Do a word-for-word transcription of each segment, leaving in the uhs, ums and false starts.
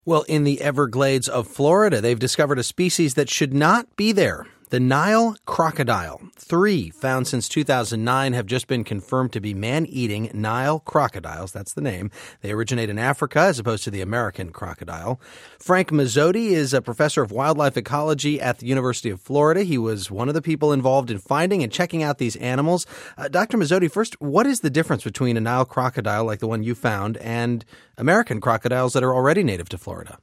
Well, in the Everglades of Florida, they've discovered a species that should not be there. The Nile crocodile. Three, found since two thousand nine, have just been confirmed to be man-eating Nile crocodiles. That's the name. They originate in Africa as opposed to the American crocodile. Frank Mazzotti is a professor of wildlife ecology at the University of Florida. He was one of the people involved in finding and checking out these animals. Uh, Doctor Mazzotti, first, what is the difference between a Nile crocodile like the one you found and American crocodiles that are already native to Florida?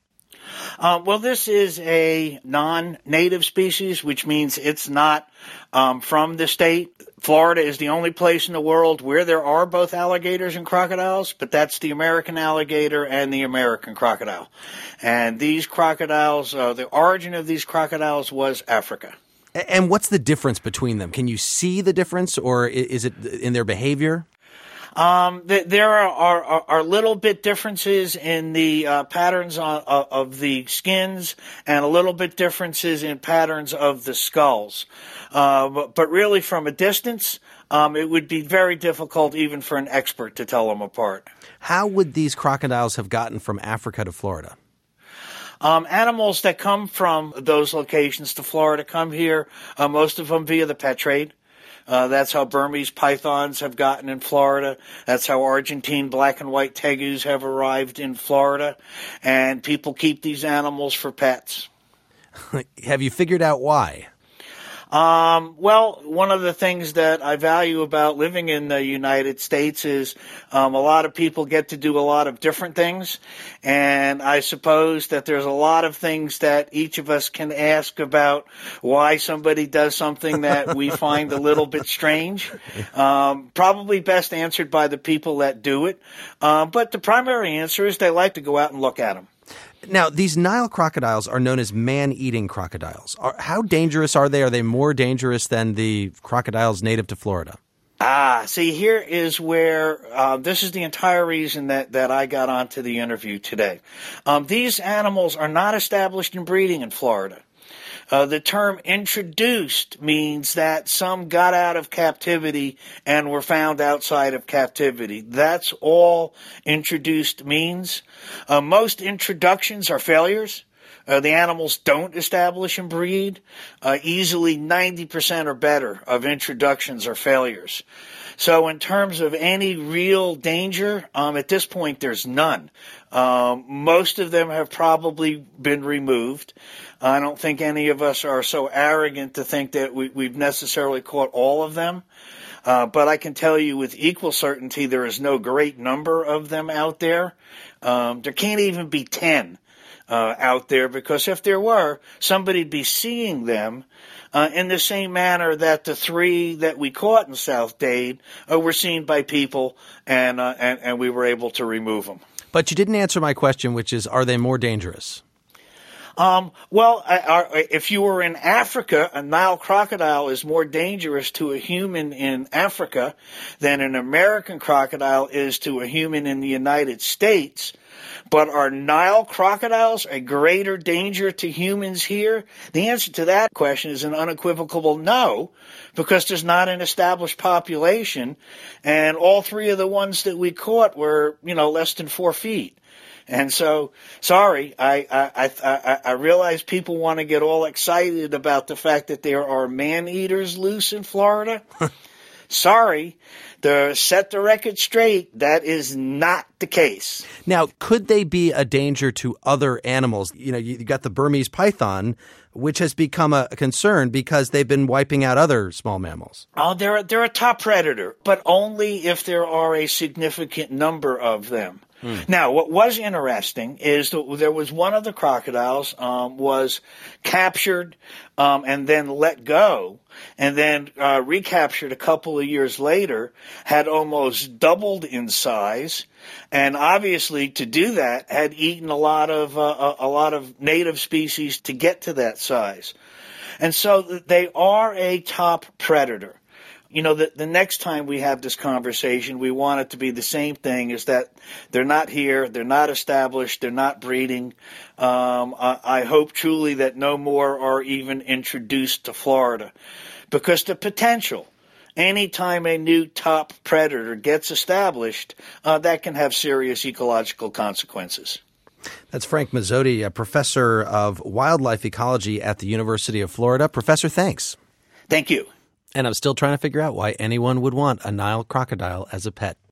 Uh, well, this is a non-native species, which means it's not um, from the state. Florida is the only place in the world where there are both alligators and crocodiles, but that's the American alligator and the American crocodile. And these crocodiles, uh, the origin of these crocodiles was Africa. And what's the difference between them? Can you see the difference, or is it in their behavior? Um, th- there are, are, are little bit differences in the uh, patterns on, uh, of the skins and a little bit differences in patterns of the skulls. Uh, but, but really from a distance, um, it would be very difficult even for an expert to tell them apart. How would these crocodiles have gotten from Africa to Florida? Um, animals that come from those locations to Florida come here, uh, most of them via the pet trade. Uh, that's how Burmese pythons have gotten in Florida. That's how Argentine black and white tegus have arrived in Florida. And people keep these animals for pets. Have you figured out why? Um, well, one of the things that I value about living in the United States is um, a lot of people get to do a lot of different things, and I suppose that there's a lot of things that each of us can ask about why somebody does something that we find a little bit strange. Um, probably best answered by the people that do it, um, but the primary answer is they like to go out and look at them. Now, these Nile crocodiles are known as man-eating crocodiles. Are, how dangerous are they? Are they more dangerous than the crocodiles native to Florida? Ah, see, here is where uh, this is the entire reason that, that I got onto the interview today. Um, these animals are not established in breeding in Florida. Uh, the term introduced means that some got out of captivity and were found outside of captivity. That's all introduced means. Uh, most introductions are failures. Uh, the animals don't establish and breed. Uh, easily ninety percent or better of introductions are failures. So in terms of any real danger, um, at this point there's none. Um, most of them have probably been removed. I don't think any of us are so arrogant to think that we, we've necessarily caught all of them. Uh, but I can tell you with equal certainty there is no great number of them out there. Um, there can't even be ten uh, out there, because if there were, somebody'd be seeing them uh, in the same manner that the three that we caught in South Dade uh, were seen by people, and, uh, and and we were able to remove them. But you didn't answer my question, which is, are they more dangerous? Um, well, I, I, if you were in Africa, a Nile crocodile is more dangerous to a human in Africa than an American crocodile is to a human in the United States. But are Nile crocodiles a greater danger to humans here? The answer to that question is an unequivocal no, because there's not an established population, and all three of the ones that we caught were, you know, less than four feet. And so, sorry, I, I, I, I realize people want to get all excited about the fact that there are man-eaters loose in Florida. Sorry, to set the record straight, that is not the case. Now, could they be a danger to other animals? You know, you got the Burmese python, which has become a concern because they've been wiping out other small mammals. Oh, they're, they're a top predator, but only if there are a significant number of them. Hmm. Now, what was interesting is that there was one of the crocodiles um, was captured um, and then let go, and then uh, recaptured a couple of years later, had almost doubled in size, and obviously to do that had eaten a lot of uh, a lot of native species to get to that size. And so they are a top predator. You know, the, the next time we have this conversation, we want it to be the same thing, is that they're not here, they're not established, they're not breeding. Um, I, I hope truly that no more are even introduced to Florida, because the potential, anytime a new top predator gets established, uh, that can have serious ecological consequences. That's Frank Mazzotti, a professor of wildlife ecology at the University of Florida. Professor, thanks. Thank you. And I'm still trying to figure out why anyone would want a Nile crocodile as a pet.